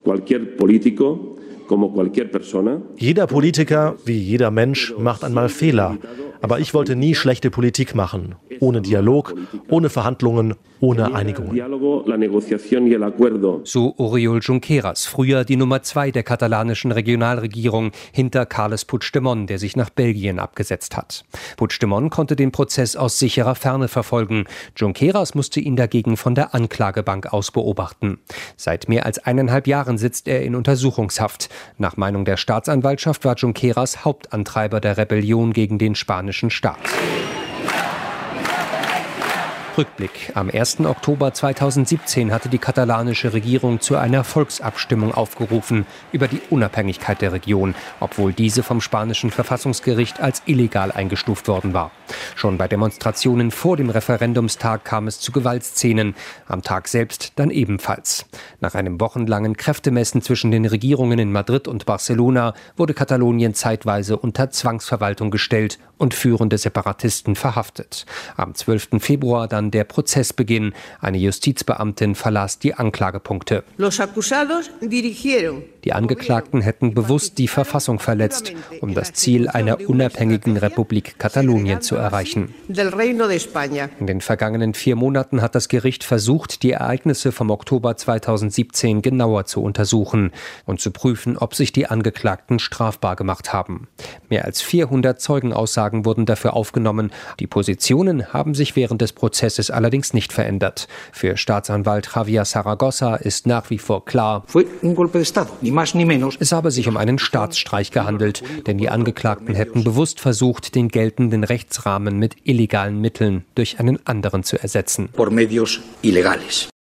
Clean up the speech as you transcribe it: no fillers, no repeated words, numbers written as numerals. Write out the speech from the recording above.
Jeder Politiker, wie jeder Mensch, macht einmal Fehler. Aber ich wollte nie schlechte Politik machen. Ohne Dialog, ohne Verhandlungen, ohne Einigungen. So Oriol Junqueras, früher die Nummer 2 der katalanischen Regionalregierung hinter Carles Puigdemont, der sich nach Belgien abgesetzt hat. Puigdemont konnte den Prozess aus sicherer Ferne verfolgen. Junqueras musste ihn dagegen von der Anklagebank aus beobachten. Seit mehr als 1,5 Jahren sitzt er in Untersuchungshaft. Nach Meinung der Staatsanwaltschaft war Junqueras Hauptantreiber der Rebellion gegen den spanischen Staat. Rückblick. Am 1. Oktober 2017 hatte die katalanische Regierung zu einer Volksabstimmung aufgerufen über die Unabhängigkeit der Region, obwohl diese vom spanischen Verfassungsgericht als illegal eingestuft worden war. Schon bei Demonstrationen vor dem Referendumstag kam es zu Gewaltszenen, am Tag selbst dann ebenfalls. Nach einem wochenlangen Kräftemessen zwischen den Regierungen in Madrid und Barcelona wurde Katalonien zeitweise unter Zwangsverwaltung gestellt und führende Separatisten verhaftet. Am 12. Februar dann der Prozessbeginn. Eine Justizbeamtin verlas die Anklagepunkte. Die Angeklagten hätten bewusst die Verfassung verletzt, um das Ziel einer unabhängigen Republik Katalonien zu erreichen. In den vergangenen 4 Monaten hat das Gericht versucht, die Ereignisse vom Oktober 2017 genauer zu untersuchen und zu prüfen, ob sich die Angeklagten strafbar gemacht haben. Mehr als 400 Zeugenaussagen wurden dafür aufgenommen. Die Positionen haben sich während des Prozesses allerdings nicht verändert. Für Staatsanwalt Javier Zaragoza ist nach wie vor klar, es habe sich um einen Staatsstreich gehandelt, denn die Angeklagten hätten bewusst versucht, den geltenden Rechtsrahmen mit illegalen Mitteln durch einen anderen zu ersetzen.